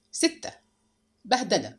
6. بهدلة.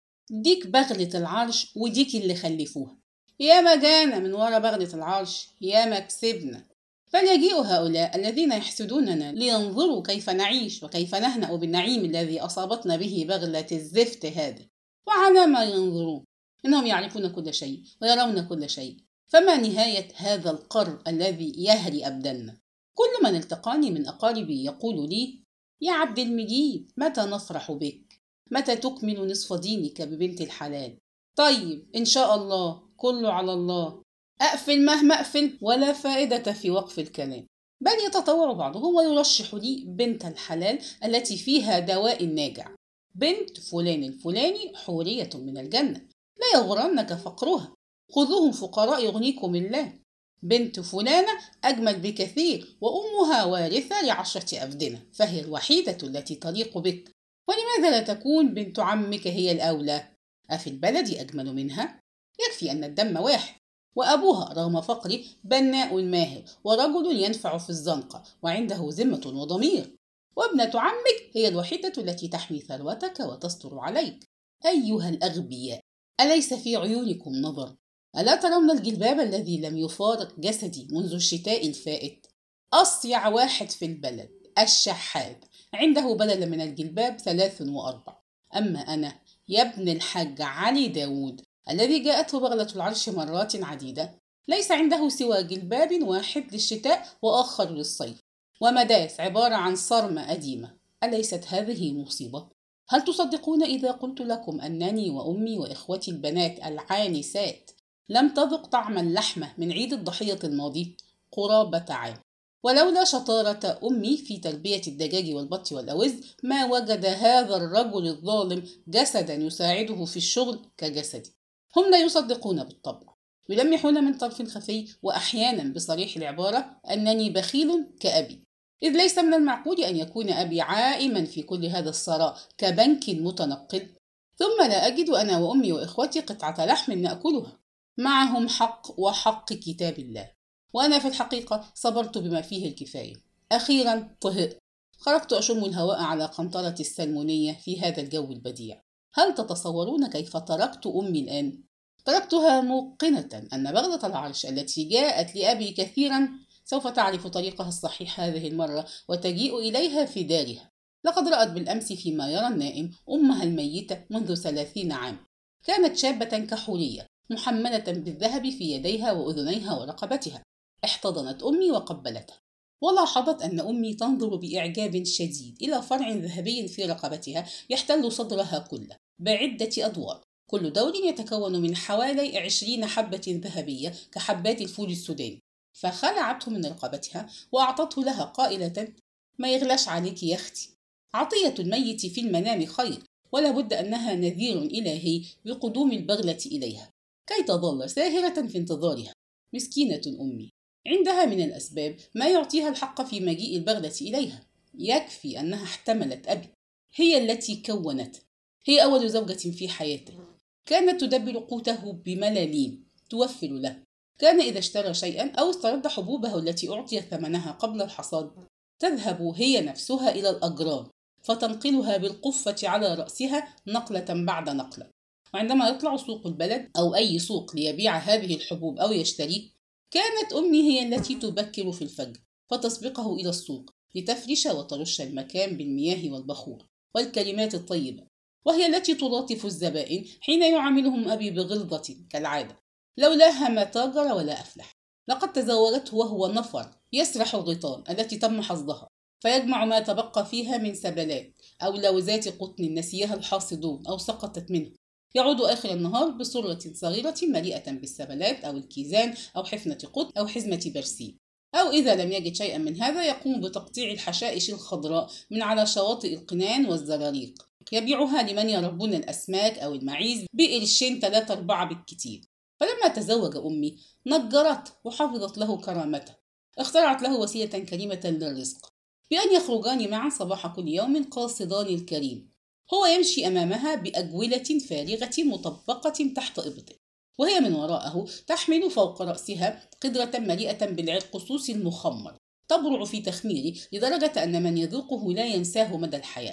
ديك بغلة العرش وديك اللي خلفوها، ياما جانا من ورا بغلة العرش، ياما كسبنا. فليجيء هؤلاء الذين يحسدوننا لينظروا كيف نعيش وكيف نهنأ بالنعيم الذي أصابتنا به بغلة الزفت هذه. وعلى ما ينظرون؟ إنهم يعرفون كل شيء ويرون كل شيء، فما نهاية هذا القر الذي يهري أبداننا؟ كل من التقاني من أقاربي يقول لي: يا عبد المجيد، متى نفرح بك؟ متى تكمل نصف دينك ببنت الحلال؟ طيب إن شاء الله، كله على الله. أقفل مهما أقفل ولا فائدة في وقف الكلام، بل يتطور بعضهم ويرشح لي بنت الحلال التي فيها دواء ناجع. بنت فلان الفلاني حورية من الجنة، لا يغرنك فقرها، خذوهم فقراء يغنيكم الله. بنت فلانة أجمل بكثير وأمها وارثة ل10 أفدنة، فهي الوحيدة التي تليق بك. ولماذا لا تكون بنت عمك هي الأولى؟ أفي البلد أجمل منها؟ يكفي أن الدم واحد، وأبوها رغم فقره بناء ماهر ورجل ينفع في الزنقة وعنده ذمة وضمير. وابنة عمك هي الوحيدة التي تحمي ثروتك وتستر عليك. أيها الأغبياء، أليس في عيونكم نظر؟ ألا ترون الجلباب الذي لم يفارق جسدي منذ الشتاء الفائت؟ أصيع واحد في البلد الشحات عنده بدل من الجلباب 3 و4. أما أنا يا ابن الحاج علي داود الذي جاءته بغلة العرش مرات عديدة، ليس عنده سوى جلباب واحد للشتاء وآخر للصيف، ومداس عبارة عن صرمة قديمة. أليست هذه مصيبة؟ هل تصدقون إذا قلت لكم أنني وأمي وإخوتي البنات العانسات لم تذق طعم اللحمة من عيد الضحية الماضي قرابة عام؟ ولولا شطارة أمي في تربية الدجاج والبط والأوز ما وجد هذا الرجل الظالم جسدا يساعده في الشغل كجسدي. هم لا يصدقون بالطبع، يلمحون من طرف خفي وأحيانا بصريح العبارة أنني بخيل كأبي، إذ ليس من المعقول أن يكون أبي عائما في كل هذا الثراء كبنك متنقل، ثم لا أجد أنا وأمي وإخوتي قطعة لحم نأكلها. معهم حق وحق كتاب الله، وأنا في الحقيقة صبرت بما فيه الكفاية. أخيرا طهقت، خرجت أشم الهواء على قنطرة السلمونية في هذا الجو البديع. هل تتصورون كيف تركت أمي الآن؟ تركتها موقنة أن بغلة العرش التي جاءت لأبي كثيرا سوف تعرف طريقها الصحيح هذه المرة وتجيء إليها في دارها. لقد رأت بالأمس فيما يرى النائم أمها الميتة منذ 30 عام. كانت شابة كحولية محملة بالذهب في يديها وأذنيها ورقبتها. احتضنت أمي وقبلتها، ولاحظت أن أمي تنظر بإعجاب شديد إلى فرع ذهبي في رقبتها يحتل صدرها كله بعدة أدوار، كل دور يتكون من حوالي 20 حبة ذهبية كحبات الفول السوداني. فخلعته من رقبتها وأعطته لها قائلة: ما يغلاش عليك يا أختي، عطية الميت في المنام خير، ولا بد أنها نذير إلهي بقدوم البغلة إليها كي تظل ساهرة في انتظارها. مسكينة أمي، عندها من الأسباب ما يعطيها الحق في مجيء البغلة إليها. يكفي أنها احتملت أبي، هي التي كونته، هي أول زوجة في حياته، كانت تدبر قوته بملاليم توفر له. كان إذا اشترى شيئا أو استرد حبوبه التي أعطي ثمنها قبل الحصاد تذهب هي نفسها إلى الأجران فتنقلها بالقفة على رأسها نقلة بعد نقلة. وعندما يطلع سوق البلد أو أي سوق ليبيع هذه الحبوب أو يشتري، كانت أمي هي التي تبكر في الفجر فتسبقه إلى السوق لتفرش وترش المكان بالمياه والبخور والكلمات الطيبة، وهي التي تلاطف الزبائن حين يعاملهم أبي بغلظة كالعادة. لولاها ما تاجر ولا أفلح. لقد تزوجته وهو نفر يسرح الغيطان التي تم حصدها، فيجمع ما تبقى فيها من سبلات أو لوزات قطن نسيها الحاصدون أو سقطت منه. يعود آخر النهار بصرة صغيرة مليئة بالسبلات أو الكيزان أو حفنة قطن أو حزمة برسيم، أو إذا لم يجد شيئا من هذا يقوم بتقطيع الحشائش الخضراء من على شواطئ القنان والزراريق، يبيعها لمن يربون الأسماك أو المعيز بقرشين 3-4 بالكتير. فلما تزوج أمي نجرت وحفظت له كرامته، اخترعت له وسيلة كريمة للرزق بأن يخرجان معا صباح كل يوم قاصدان الكريم، هو يمشي أمامها بأجولة فارغة مطبقة تحت إبطه، وهي من وراءه تحمل فوق رأسها قدرة مليئة بالعرقسوس المخمر تبرع في تخميره لدرجة أن من يذوقه لا ينساه مدى الحياة.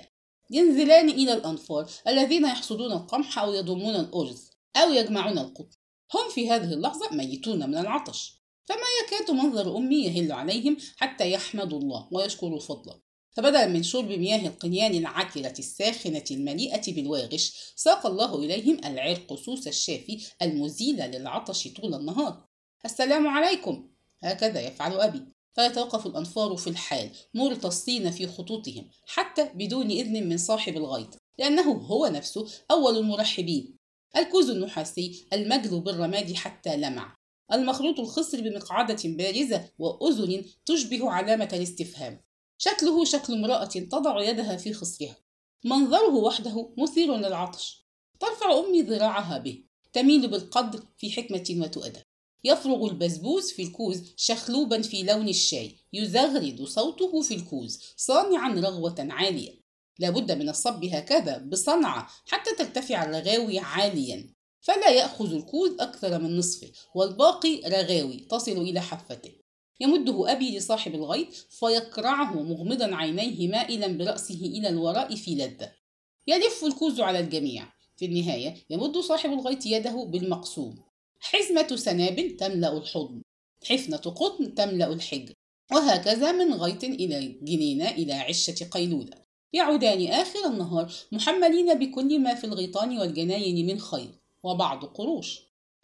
ينزلان إلى الأنفار الذين يحصدون القمح أو يضمون الأرز أو يجمعون القطن. هم في هذه اللحظة ميتون من العطش، فما يكاد منظر أمي يهل عليهم حتى يحمدوا الله ويشكروا فضله. فبدلا من شرب مياه القنيان العكرة الساخنة المليئة بالواغش، ساق الله إليهم العرقسوس الشافي المزيل للعطش طول النهار. السلام عليكم. هكذا يفعل أبي، فيتوقف الأنفار في الحال مرتصين في خطوطهم حتى بدون إذن من صاحب الغيط، لأنه هو نفسه أول المرحبين. الكوز النحاسي المجلو بالرماد حتى لمع، المخروط الخصر بمقعدة بارزة وأذن تشبه علامة الاستفهام، شكله شكل امرأة تضع يدها في خصرها. منظره وحده مثير للعطش. ترفع أمي ذراعها به، تميل بالقدر في حكمة وتؤدة. يفرغ البسبوس في الكوز شخلوبا في لون الشاي، يزغرد صوته في الكوز صانعا رغوة عالية. لابد من الصب هكذا بصنعة حتى ترتفع الرغاوي عاليا، فلا يأخذ الكوز أكثر من نصفه والباقي رغاوي تصل إلى حافته. يمده أبي لصاحب الغيط فيقرعه مغمضا عينيه مائلا برأسه إلى الوراء في لذة. يلف الكوز على الجميع. في النهاية يمد صاحب الغيط يده بالمقسوم. حزمة سنابل تملأ الحضن، حفنة قطن تملأ الحجر، وهكذا من غيط إلى جنينة إلى عشة قيلولة. يعودان آخر النهار محملين بكل ما في الغيطان والجناين من خير وبعض قروش.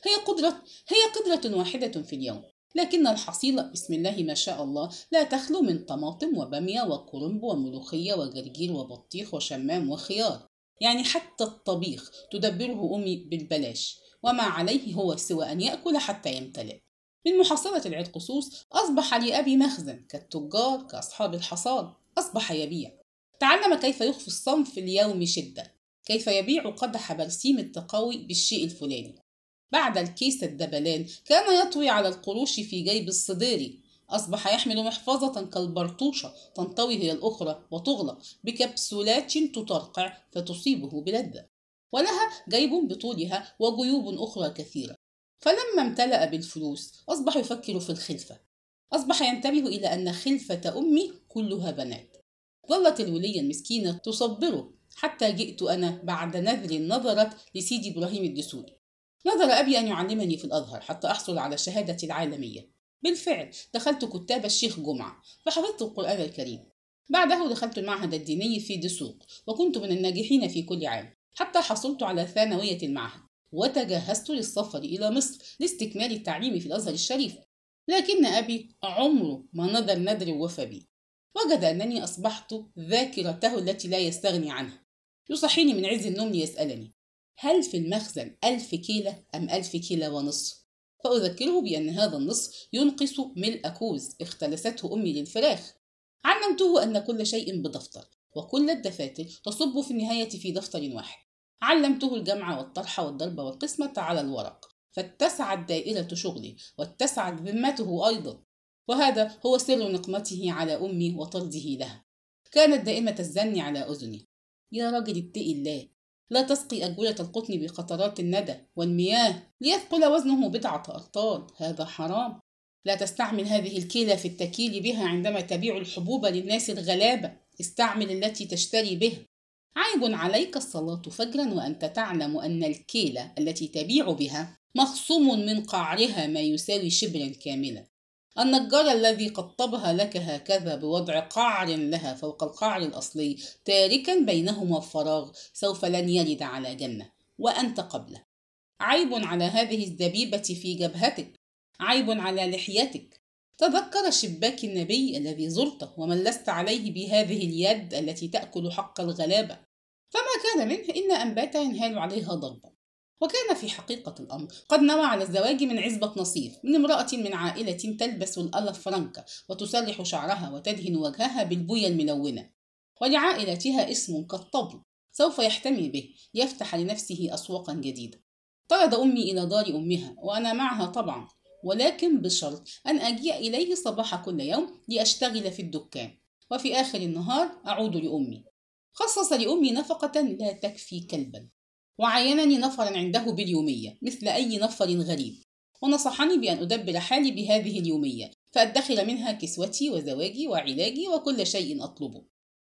هي قدرة واحدة في اليوم، لكن الحصيلة بسم الله ما شاء الله لا تخلو من طماطم وبامية وكرنب وملوخية وجرجير وبطيخ وشمام وخيار. يعني حتى الطبيخ تدبره أمي بالبلاش، وما عليه هو سوى أن يأكل حتى يمتلئ. من محصلة العرقسوس أصبح لأبي مخزن كالتجار كأصحاب الحصاد، أصبح يبيع. تعلم كيف يخفي الصنف في اليوم شدة، كيف يبيع قدح برسيم التقوي بالشيء الفلاني. بعد الكيس الدبلان كان يطوي على القروش في جيب الصديري. أصبح يحمل محفظة كالبرطوشة تنطوي هي الأخرى وتغلق بكبسولات تطرقع فتصيبه بلذة، ولها جيب بطولها وجيوب أخرى كثيرة. فلما امتلأ بالفلوس أصبح يفكر في الخلفة، أصبح ينتبه إلى أن خلفة أمي كلها بنات. ظلت الولية المسكينة تصبره حتى جئت أنا بعد نذر نظرت لسيدي إبراهيم الدسوقي. نظر أبي أن يعلمني في الأزهر حتى أحصل على الشهادة العالمية. بالفعل دخلت كتاب الشيخ جمعة فحفظت القرآن الكريم. بعده دخلت المعهد الديني في دسوق وكنت من الناجحين في كل عام حتى حصلت على ثانوية المعهد، وتجهزت للسفر إلى مصر لاستكمال التعليم في الأزهر الشريف. لكن أبي عمره ما نظر ندر وفى بي. وجد أنني أصبحت ذاكرته التي لا يستغني عنها. يصحيني من عز النوم ليسألني: هل في المخزن 1000 كيلة أم 1000 كيلة ونصف؟ فأذكره بأن هذا النصف ينقص ملء كوز اختلسته أمي للفراخ. علمته أن كل شيء بدفتر، وكل الدفاتر تصب في النهاية في دفتر واحد. علمته الجمع والطرح والضرب والقسمة على الورق، فاتسعت دائرة شغله واتسعت ذمته أيضا. وهذا هو سر نقمته على أمي وطرده لها. كانت دائمة الزن على أذني: يا راجل اتقي الله، لا تسقي أجولة القطن بقطرات الندى والمياه ليثقل وزنه 7 أرطال، هذا حرام. لا تستعمل هذه الكيلة في التكيل بها عندما تبيع الحبوب للناس الغلابة، استعمل التي تشتري بها. عيب عليك الصلاة فجرا وأنت تعلم أن الكيلة التي تبيع بها مخصوم من قعرها ما يساوي شبرا كاملا. النجار الذي قطبها لك هكذا بوضع قعر لها فوق القعر الأصلي تاركا بينهما فراغ سوف لن يلد على جنة وأنت قبله. عيب على هذه الزبيبة في جبهتك، عيب على لحيتك. تذكر شباك النبي الذي زرته ومن لست عليه بهذه اليد التي تأكل حق الغلابة. فما كان منه إلا أن بات ينهال عليها ضربا. وكان في حقيقة الأمر قد نوى على الزواج من عزبة نصيف، من امرأة من عائلة تلبس الألف فرنكة وتسرح شعرها وتدهن وجهها بالبوية الملونة، ولعائلتها اسم كالطبل سوف يحتمي به ليفتح لنفسه أسواقا جديدة. طرد أمي إلى دار أمها وأنا معها طبعا، ولكن بشرط أن أجيء إليه صباح كل يوم لأشتغل في الدكان، وفي آخر النهار أعود لأمي. خصص لأمي نفقة لا تكفي كلبا، وعينني نفرا عنده باليومية مثل أي نفر غريب، ونصحني بأن أدبر حالي بهذه اليومية فأدخر منها كسوتي وزواجي وعلاجي وكل شيء أطلبه.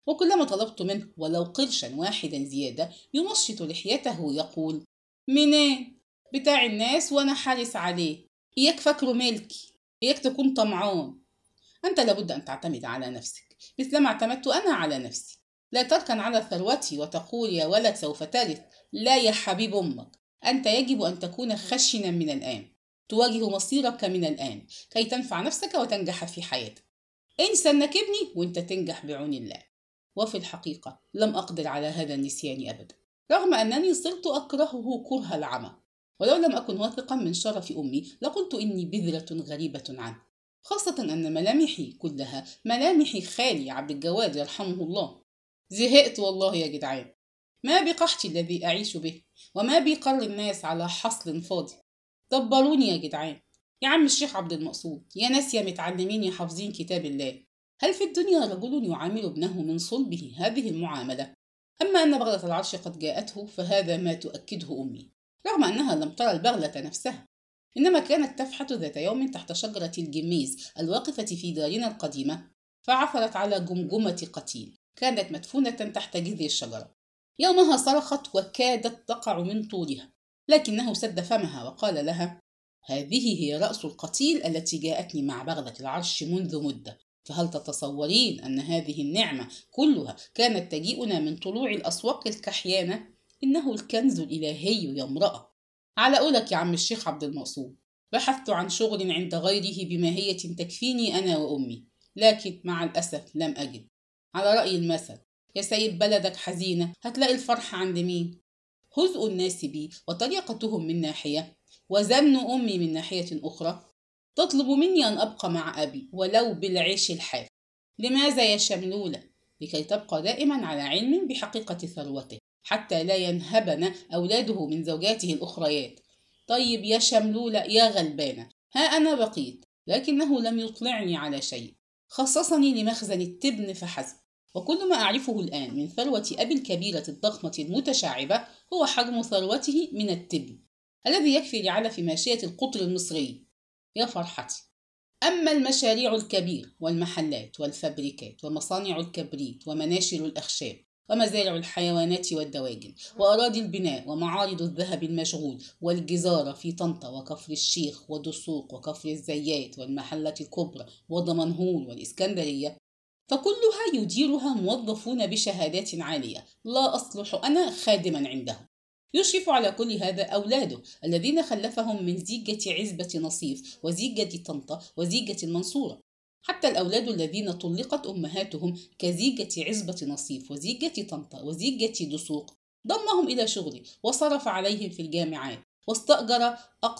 وكلما طلبت منه ولو قرشا واحدا زيادة ينشط لحيته ويقول: منين؟ بتاع الناس وأنا حارس عليه، إياك فاكره ملكي، إياك تكون طمعان. أنت لابد أن تعتمد على نفسك مثلما اعتمدت أنا على نفسي. لا تركن على ثروتي وتقول يا ولد سوف ترث. لا يا حبيب أمك، أنت يجب أن تكون خشنا من الآن، تواجه مصيرك من الآن كي تنفع نفسك وتنجح في حياتك. انسى إنك ابني وانت تنجح بعون الله. وفي الحقيقة لم أقدر على هذا النسيان أبدا، رغم أنني صرت أكرهه كره العمى. ولو لم أكن واثقا من شرف أمي لقلت إني بذرة غريبة عنه، خاصة أن ملامحي كلها ملامح خالي عبد الجواد يرحمه الله. زهقت والله يا جدعان، ما بقحتي الذي أعيش به، وما بقر الناس على حصل فاضي. دبروني يا جدعان، يا عم الشيخ عبد المقصود، يا ناس يا متعلمين يا حافظين كتاب الله، هل في الدنيا رجل يعامل ابنه من صلبه هذه المعاملة؟ أما أن بغلة العرش قد جاءته فهذا ما تؤكده أمي، رغم أنها لم ترى البغلة نفسها، إنما كانت تفحت ذات يوم تحت شجرة الجميز الواقفة في دارنا القديمة، فعثرت على جمجمة قتيل كانت مدفونة تحت جذع الشجرة. يومها صرخت وكادت تقع من طولها، لكنه سد فمها وقال لها: هذه هي رأس القتيل التي جاءتني مع بغلة العرش منذ مدة، فهل تتصورين أن هذه النعمة كلها كانت تجيئنا من طلوع الأسواق الكحيانة؟ إنه الكنز الإلهي يا امرأة. على قولك يا عم الشيخ عبد المقصود، بحثت عن شغل عند غيره بماهية تكفيني أنا وأمي، لكن مع الأسف لم أجد. على رأي المثل: يا سيد بلدك حزينة هتلاقي الفرح عند مين؟ هزء الناس بي وطريقتهم من ناحية، وزن أمي من ناحية أخرى، تطلب مني أن أبقى مع أبي ولو بالعيش الحاف. لماذا يا شملولة؟ لكي تبقى دائما على علم بحقيقة ثروته، حتى لا ينهبن أولاده من زوجاته الأخريات. طيب يا شملولة يا غلبانة، ها أنا بقيت، لكنه لم يطلعني على شيء، خصصني لمخزن التبن فحسب. وكل ما أعرفه الآن من ثروة أبي الكبيرة الضخمة المتشعبة هو حجم ثروته من التبن الذي يكفي لعلف ماشية القطر المصري. يا فرحتي! أما المشاريع الكبيرة والمحلات والفابريكات ومصانع الكبريت ومناشر الأخشاب ومزارع الحيوانات والدواجن وأراضي البناء ومعارض الذهب المشغول والجزارة في طنطا وكفر الشيخ ودسوق وكفر الزيات والمحلة الكبرى ودمنهور والإسكندرية، فكلها يديرها موظفون بشهادات عالية لا أصلح أنا خادما عندهم. يشرف على كل هذا أولاده الذين خلفهم من زيجة عزبة نصيف وزيجة طنطا وزيجة المنصورة. حتى الأولاد الذين طلقت أمهاتهم كزيجة عزبة نصيف وزيجة طنطا وزيجة دسوق ضمهم إلى شغله وصرف عليهم في الجامعات واستأجر،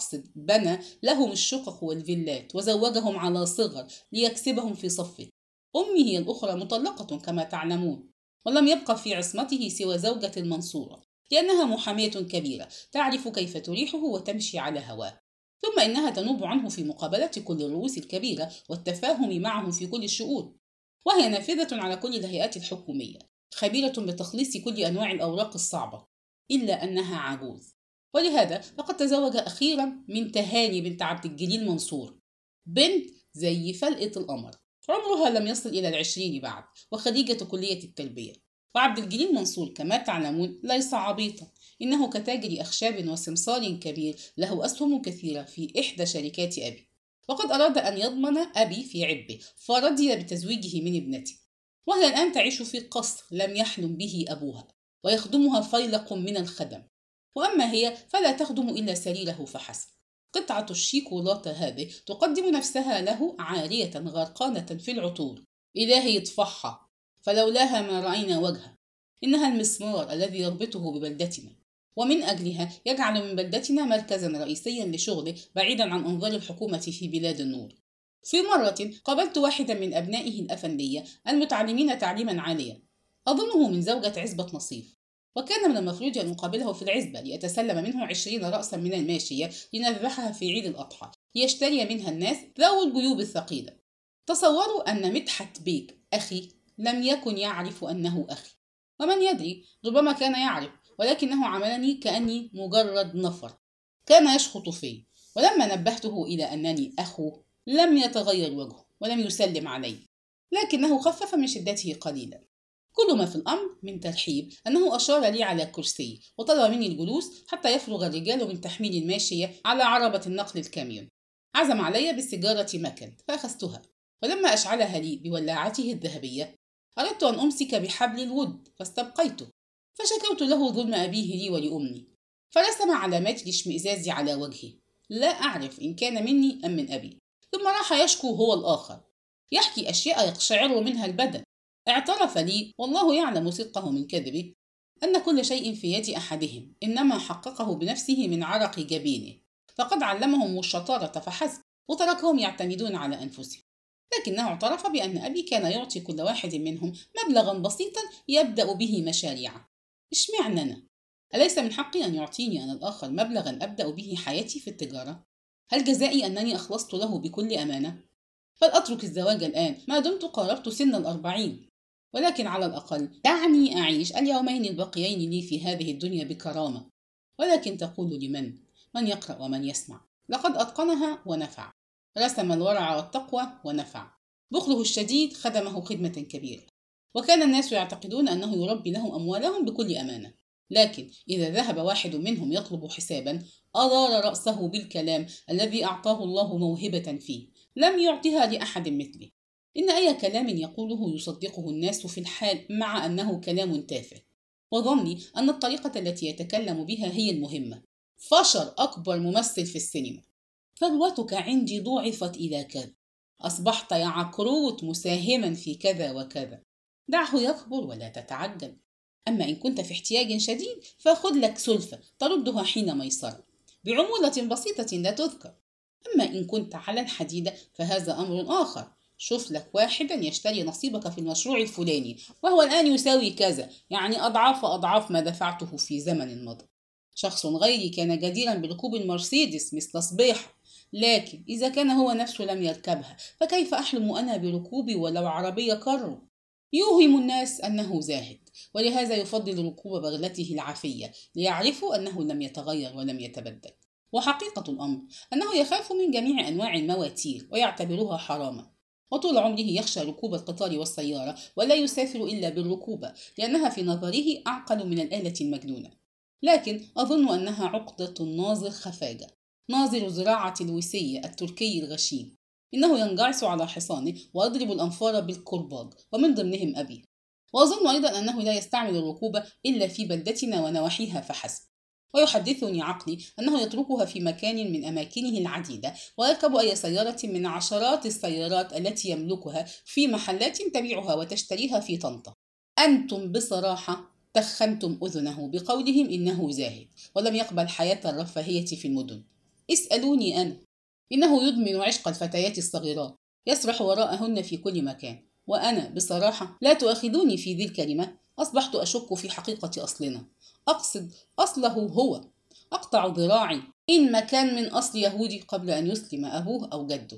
بنى لهم الشقق والفيلات وزوجهم على صغر ليكسبهم في صفه. أمي هي الأخرى مطلقة كما تعلمون، ولم يبقى في عصمته سوى زوجة المنصورة، لأنها محامية كبيرة تعرف كيف تريحه وتمشي على هواه، ثم إنها تنوب عنه في مقابلة كل الرؤوس الكبيرة والتفاهم معهم في كل الشؤون، وهي نافذة على كل الهيئات الحكومية، خبيرة بتخليص كل أنواع الأوراق الصعبة، إلا أنها عجوز. ولهذا فقد تزوج أخيرا من تهاني بنت عبد الجليل منصور، بنت زي فلقة القمر، عمرها لم يصل إلى 20 بعد، وخريجة كلية التربية. وعبد الجليل منصور كما تعلمون ليس عبيطا، إنه كتاجر أخشاب وسمسار كبير له أسهم كثيرة في إحدى شركات أبي، وقد أراد أن يضمن أبي في عبه فرضي بتزويجه من ابنته، وهي الآن تعيش في قصر لم يحلم به أبوها، ويخدمها فيلق من الخدم، وأما هي فلا تخدم إلا سريره فحسب. قطعة الشيكولاتة هذه تقدم نفسها له عارية غرقانة في العطور، إلهي يطفحها، فلولاها ما رأينا وجهها. إنها المسمار الذي يربطه ببلدتنا، ومن أجلها يجعل من بلدتنا مركزا رئيسيا لشغله بعيدا عن أنظار الحكومة في بلاد النور. في مرة قابلت واحدا من أبنائه الأفندية المتعلمين تعليما عاليا، أظنه من زوجة عزبة نصيف، وكان من المفروض أن أقابله في العزبة ليتسلم منه 20 رأسا من الماشية لنذبحها في عيد الأضحى ليشتري منها الناس ذوي الجيوب الثقيلة. تصوروا أن مدحت بيك أخي لم يكن يعرف أنه أخي، ومن يدري ربما كان يعرف، ولكنه عاملني كأني مجرد نفر. كان يشخط في، ولما نبهته إلى أنني أخوه لم يتغير وجهه ولم يسلم علي، لكنه خفف من شدته قليلا. كل ما في الأمر من ترحيب أنه أشار لي على كرسي وطلب مني الجلوس حتى يفرغ الرجال من تحميل الماشية على عربة النقل الكاميون. عزم علي بالسيجارة مكن فأخذتها، ولما أشعلها لي بولاعته الذهبية أردت أن أمسك بحبل الود فاستبقيته، فشكوت له ظلم أبيه لي ولأمي، فرسم علامات الاشمئزاز على وجهي، لا أعرف إن كان مني أم من أبي. ثم راح يشكو هو الآخر، يحكي أشياء يقشعر منها البدن. اعترف لي والله يعلم صدقه من كذبه أن كل شيء في يد أحدهم إنما حققه بنفسه من عرق جبينه، فقد علمهم الشطارة فحسب وتركهم يعتمدون على أنفسهم. لكنه اعترف بأن أبي كان يعطي كل واحد منهم مبلغا بسيطا يبدأ به مشاريعه. اشمعنى أنا؟ أليس من حقي أن يعطيني أنا الآخر مبلغا أبدأ به حياتي في التجارة؟ هل جزائي أنني أخلصت له بكل أمانة؟ فلأترك الزواج الآن ما دمت قاربت سن 40، ولكن على الأقل دعني أعيش اليومين الباقيين لي في هذه الدنيا بكرامة. ولكن تقول لمن؟ من يقرأ ومن يسمع. لقد أتقنها ونفع، رسم الورع والتقوى ونفع. بخله الشديد خدمه خدمة كبيرة، وكان الناس يعتقدون أنه يربي لهم أموالهم بكل أمانة. لكن إذا ذهب واحد منهم يطلب حسابا أدار رأسه بالكلام الذي أعطاه الله موهبة فيه لم يعطها لأحد مثله. إن أي كلام يقوله يصدقه الناس في الحال مع أنه كلام تافه، وظني أن الطريقة التي يتكلم بها هي المهمة. فشر أكبر ممثل في السينما. ثروتك عندي ضعفت إلى كذا، أصبحت يا عكروت مساهما في كذا وكذا. دعه يكبر ولا تتعجل. أما إن كنت في احتياج شديد فخذ لك سلفة تردها حين ميسرة بعمولة بسيطة لا تذكر. أما إن كنت على الحديدة فهذا أمر آخر. شوف لك واحدا يشتري نصيبك في المشروع الفلاني وهو الآن يساوي كذا، يعني أضعاف ما دفعته في زمن مضى. شخص غيري كان جديرا بركوب المرسيدس مثل صبيح، لكن إذا كان هو نفسه لم يركبها فكيف أحلم أنا بركوبي ولو عربية كرو؟ يوهم الناس أنه زاهد، ولهذا يفضل ركوب بغلته العافية ليعرفوا أنه لم يتغير ولم يتبدل. وحقيقة الأمر أنه يخاف من جميع أنواع المواتير ويعتبرها حراما، وطول عمره يخشى ركوب القطار والسيارة ولا يسافر إلا بالركوبة لأنها في نظره أعقل من الآلة المجنونة. لكن أظن أنها عقدة الناظر خفاجة، ناظر زراعة الوسية التركي الغشيم. إنه ينجعس على حصانه ويضرب الأنفار بالكرباج ومن ضمنهم أبي. وأظن أيضا أنه لا يستعمل الركوب إلا في بلدتنا ونواحيها فحسب. ويحدثني عقلي أنه يتركها في مكان من أماكنه العديدة ويركب أي سيارة من عشرات السيارات التي يملكها في محلات تبيعها وتشتريها في طنطا. أنتم بصراحة تخنتم أذنه بقولهم إنه زاهد ولم يقبل حياة الرفاهية في المدن. اسألوني أنا. إنه يدمن عشق الفتيات الصغيرات، يسرح وراءهن في كل مكان. وأنا بصراحة لا تؤاخذوني في ذي الكلمة، أصبحت أشك في حقيقة أصلنا، أقصد أصله هو. أقطع ذراعي إن ما كان من أصل يهودي قبل أن يسلم أبوه أو جده.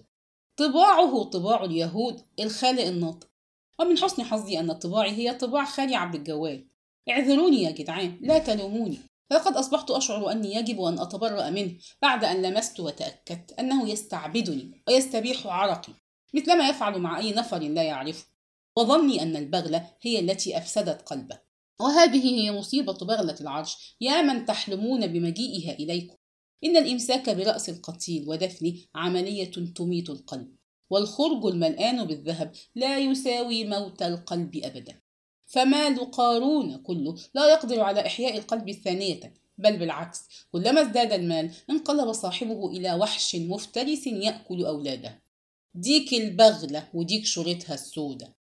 طباعه طباع اليهود الخالق الناطق. ومن حسن حظي أن طباعي هي طباع خالي عبد الجواد. اعذروني يا جدعان، لا تلوموني، فلقد أصبحت أشعر أني يجب أن أتبرأ منه بعد أن لمست وتأكدت أنه يستعبدني ويستبيح عرقي مثلما يفعل مع أي نفر لا يعرفه. وظني أن البغلة هي التي أفسدت قلبه. وهذه هي مصيبة بغلة العرش يا من تحلمون بمجيئها إليكم. إن الإمساك برأس القتيل ودفنه عملية تميت القلب، والخرج الملآن بالذهب لا يساوي موت القلب أبدا. فمال قارون كله لا يقدر على إحياء القلب الثانية، بل بالعكس، كلما ازداد المال انقلب صاحبه إلى وحش مفترس يأكل أولاده. ديك البغلة وديك شريطها السودة.